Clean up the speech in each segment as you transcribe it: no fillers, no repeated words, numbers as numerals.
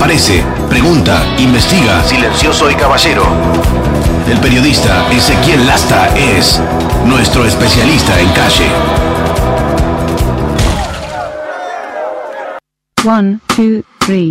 aparece, pregunta, investiga, silencioso y caballero. El periodista Ezequiel Lasta es nuestro especialista en calle. 1, 2, 3.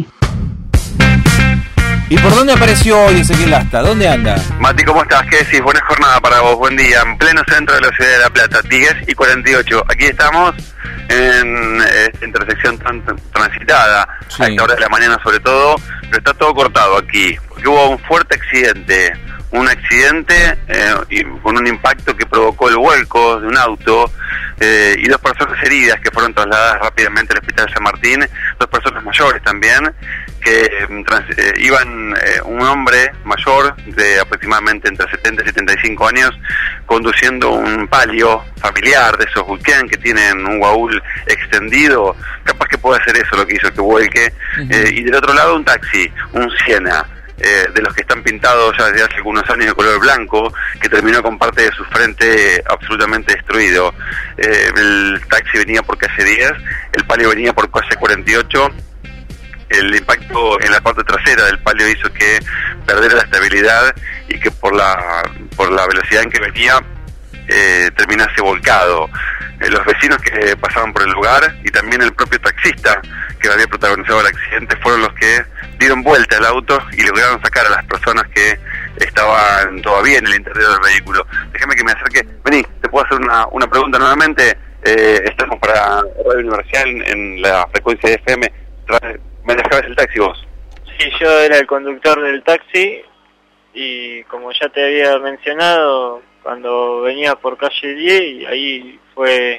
¿Y por dónde apareció hoy Ezequiel Lasta? ¿Dónde anda? Mati, ¿cómo estás? ¿Qué decís? Buena jornada para vos, buen día. En pleno centro de la ciudad de La Plata, 10:48. Aquí estamos en esta intersección tan transitada, Sí. a esta hora de la mañana sobre todo, pero está todo cortado aquí, porque hubo un fuerte accidente. Un accidente y con un impacto que provocó el vuelco de un auto y 2 personas heridas que fueron trasladadas rápidamente al Hospital San Martín, 2 personas mayores también, que iban un hombre mayor de aproximadamente entre 70 y 75 años conduciendo un Palio familiar de esos Vulcan que tienen un baúl extendido, capaz que puede hacer eso lo que hizo, que vuelque, y del otro lado un taxi, un Siena, de los que están pintados ya desde hace algunos años de color blanco, que terminó con parte de su frente absolutamente destruido. El taxi venía por calle 10, el Palio venía por calle 48. El impacto en la parte trasera del Palio hizo que perdiera la estabilidad y que por la velocidad en que venía terminase volcado. Los vecinos que pasaban por el lugar y también el propio taxista que había protagonizado el accidente fueron los que dieron vuelta al auto y lograron sacar a las personas que estaban todavía en el interior del vehículo. Déjame que me acerque. Vení, te puedo hacer una pregunta nuevamente. Estamos para Radio Universidad en la frecuencia de FM. ¿Me dejabas el taxi vos? Sí, yo era el conductor del taxi y como ya te había mencionado, cuando venía por calle 10 y ahí fue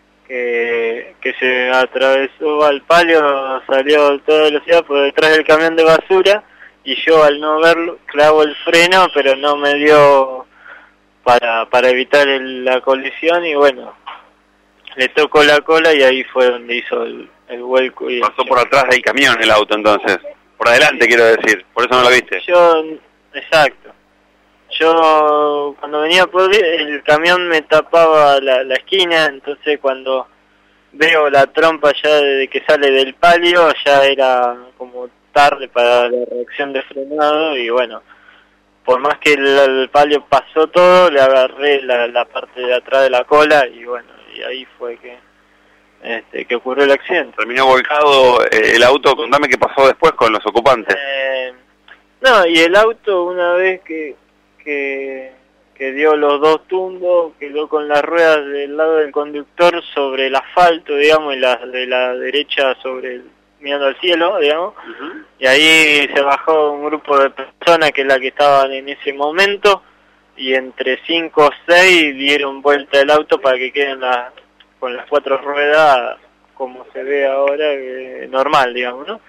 que se atravesó al Palio, salió a toda velocidad por detrás del camión de basura y yo al no verlo clavo el freno, pero no me dio para evitar la colisión y bueno, le tocó la cola y ahí fue donde hizo el vuelco. Y pasó por atrás del camión el auto entonces, por adelante quiero decir, por eso no lo viste. Exacto. Yo cuando venía por el camión me tapaba la esquina, entonces cuando veo la trompa ya desde que sale del Palio ya era como tarde para la reacción de frenado y bueno, por más que el Palio pasó todo, le agarré la parte de atrás de la cola y bueno, y ahí fue que ocurrió el accidente. Terminó volcado el auto, contame qué pasó después con los ocupantes. No, y el auto una vez que dio los 2 tumbos, quedó con las ruedas del lado del conductor sobre el asfalto, digamos, y de la derecha mirando al cielo, digamos, y ahí se bajó un grupo de personas que es la que estaban en ese momento, y entre 5 o 6 dieron vuelta el auto para que queden con las 4 ruedas, como se ve ahora, normal, digamos, ¿no?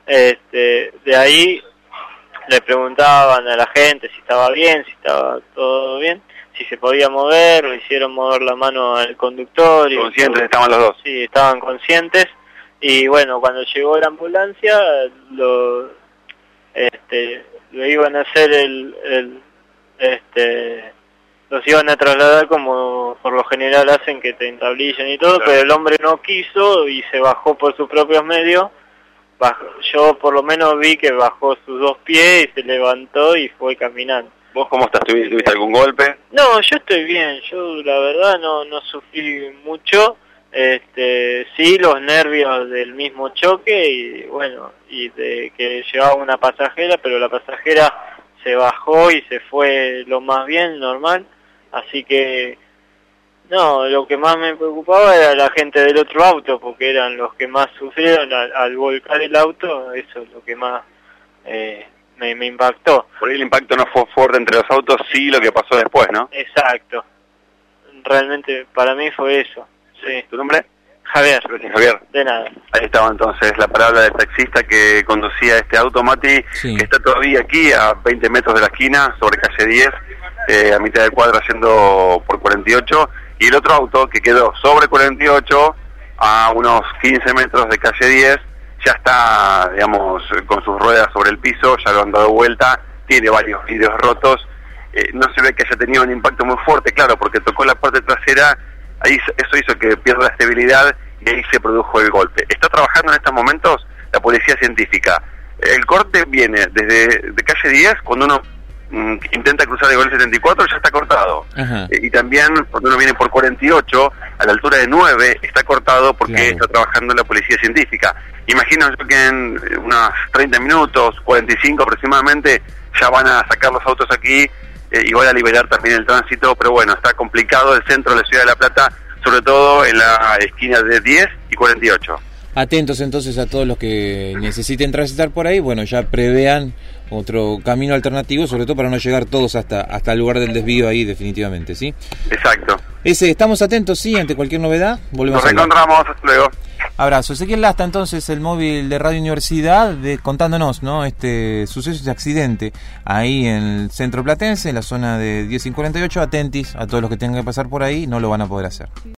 De ahí le preguntaban a la gente si estaba bien, si estaba todo bien, si se podía mover, le hicieron mover la mano al conductor. ¿Conscientes estaban los dos? Sí, estaban conscientes. Y bueno, cuando llegó la ambulancia, lo iban a hacer los iban a trasladar como por lo general hacen, que te entablillan y todo, claro. Pero el hombre no quiso y se bajó por sus propios medios. Yo por lo menos vi que bajó sus 2 pies y se levantó y fue caminando. ¿Vos cómo estás? ¿Tuviste algún golpe? No, yo estoy bien. Yo la verdad no sufrí mucho. Sí, los nervios del mismo choque y bueno, y de que llevaba una pasajera, pero la pasajera se bajó y se fue lo más bien, normal. Así que no, lo que más me preocupaba era la gente del otro auto, porque eran los que más sufrieron al volcar el auto. Eso es lo que más me impactó. Por ahí el impacto no fue fuerte entre los autos, sí lo que pasó después, ¿no? Exacto. Realmente para mí fue eso. Sí. ¿Tu nombre? Javier. Gracias, Javier. De nada. Ahí estaba entonces la palabra del taxista que conducía este auto, Mati, sí. Que está todavía aquí a 20 metros de la esquina, sobre calle 10, a mitad del cuadro haciendo por 48, y el otro auto que quedó sobre 48, a unos 15 metros de calle 10, ya está, digamos, con sus ruedas sobre el piso, ya lo han dado vuelta, tiene varios vidrios rotos, no se ve que haya tenido un impacto muy fuerte, claro, porque tocó la parte trasera, ahí eso hizo que pierda la estabilidad y ahí se produjo el golpe. Está trabajando en estos momentos la policía científica. El corte viene desde de calle 10, cuando uno intenta cruzar el gol 74, ya está cortado. Y también cuando uno viene por 48, a la altura de 9, está cortado porque está trabajando la policía científica. Imagino yo que en unos 30 minutos, 45 aproximadamente, ya van a sacar los autos aquí y van a liberar también el tránsito, pero bueno, está complicado el centro de la ciudad de La Plata, sobre todo en la esquina de 10 y 48. Atentos entonces a todos los que necesiten transitar por ahí, bueno, ya prevean otro camino alternativo, sobre todo para no llegar todos hasta el lugar del desvío ahí definitivamente, ¿sí? Exacto. Estamos atentos, sí, ante cualquier novedad, volvemos a hablar. Nos reencontramos, hasta luego. Abrazo. Ezequiel Lasta, entonces, el móvil de Radio Universidad, contándonos, ¿no?, este suceso, este accidente ahí en el centro platense, en la zona de 10 y 48. Atentis a todos los que tengan que pasar por ahí, no lo van a poder hacer.